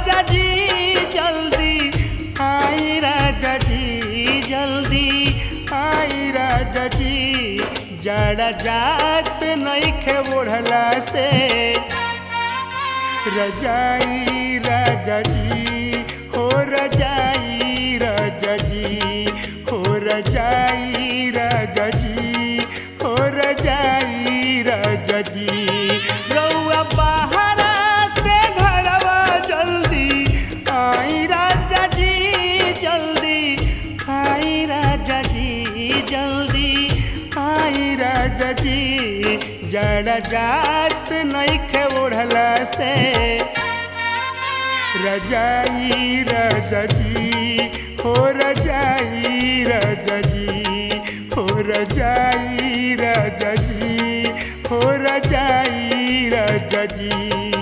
राजा जी जल्दी आई राजा जी जल्दी आई राजा जी जड़ा जात नइखे ओढ़ला से रजाई राजा जी हो रजाई राजा जी हो रजाई राजा जी हो रजाई राजा जी रउआ बाहर से घरवा जल्दी आई राजा जी जल्दी आई राजा जी जल्दी आई राजा जी जड़ा जात नइखे ओढ़ला से रजाई राजा जी हो रजाई राजा जी हो रजाई राजा जी हो रजाई राजा जी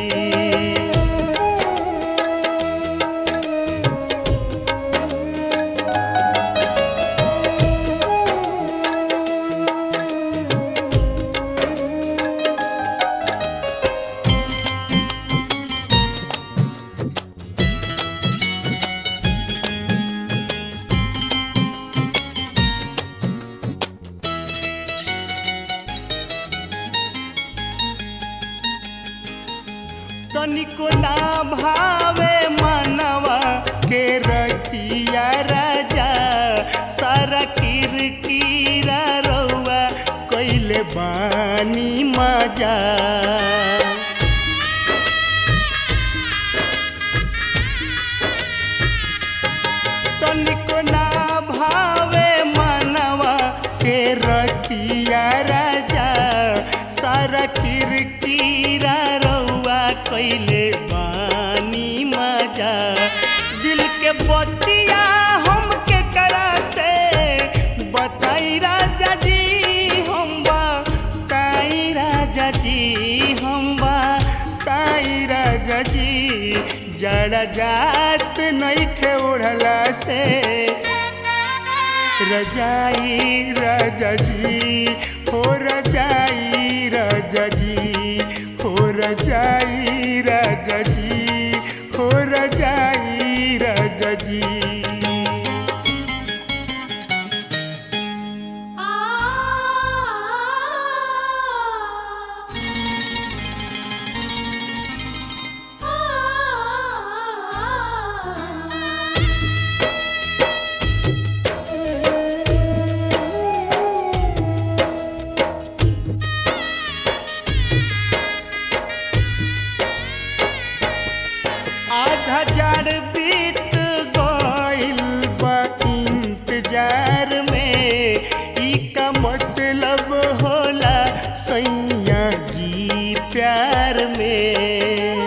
तनिको ना भावे मनवा के रखिया राजा सारा किरकिरा रउआ कइले बानी मजा तनिको ना भावे मनवा के रखिया राजा सारा किरकिरा कइले बानी मजा दिल के बतिया हमके करा से बताई राजा जी हम बताई राजा जी हम बताई राजा जी जड़ा जात नइखे ओढ़ला से रजाई राजा जी हो रजाई राजा जी हो रजाई राजा जी हो रजाई राजा जी हजार बीत गइल बा इंतजार में ई का मतलब होला सैया जी प्यार में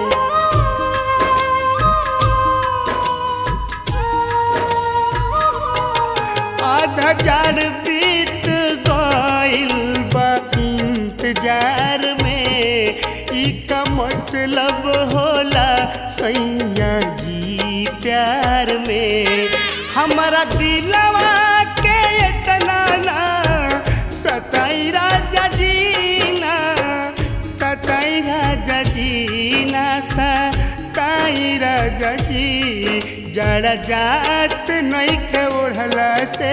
हजार बीत गइल बा इंतजार में ई का मतलब होला सैया जी प्यार में हमारा दिलवा के इतना ना सताई राजा जी ना सताई राजा जी ना सताई राजा जी जड़ा जात नइखे ओढ़ला से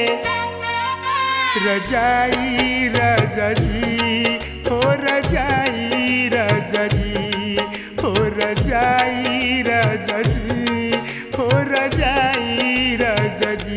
रजाई राजा जी हो रजाई राजा जी हो रजाई राजा जी हो रजाई राजा जी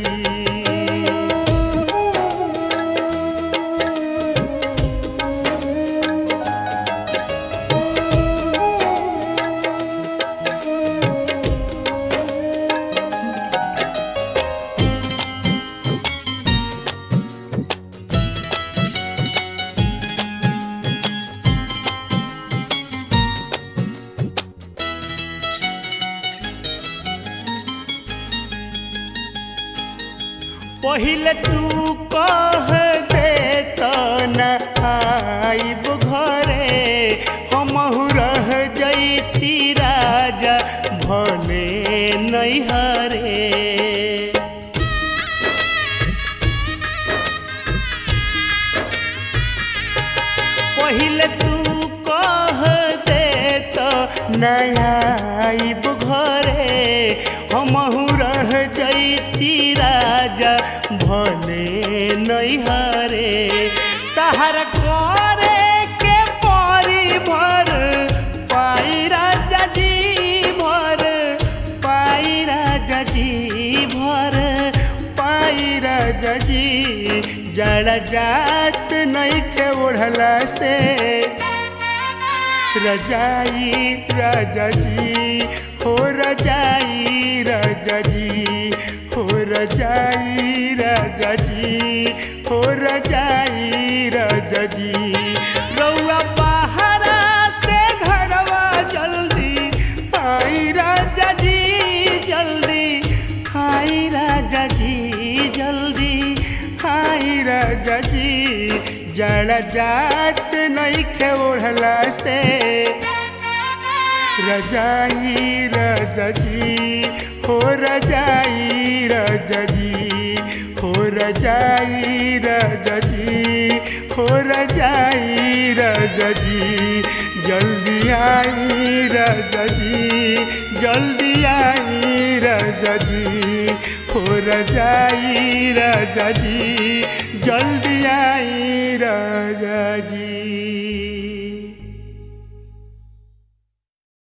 पहिले तू कह दे तो न आइब घरे हमहु रह जैती राजा भले नैहरे पहिले तू कह दे तो न आइब घरे जड़ा जात नहीं के ओढ़ला से रजाई राजा जी हो रजाई राजा जी हो रजाई राजा जी हो रजाई राजा जी रउआ बाहरा से घरवा जल्दी आई राजा जी जल्दी आई राजा जी जल्दी आई राजा जी जड़ा जात नहीं के ओढ़ला से रजाई राजा जी हो रजाई राजा जी हो रजाई राजा जी हो रजाई राजा जी जल्दी आई राजा जी जल्दी आई राजा जी हो रजाई राजा जी जल्दी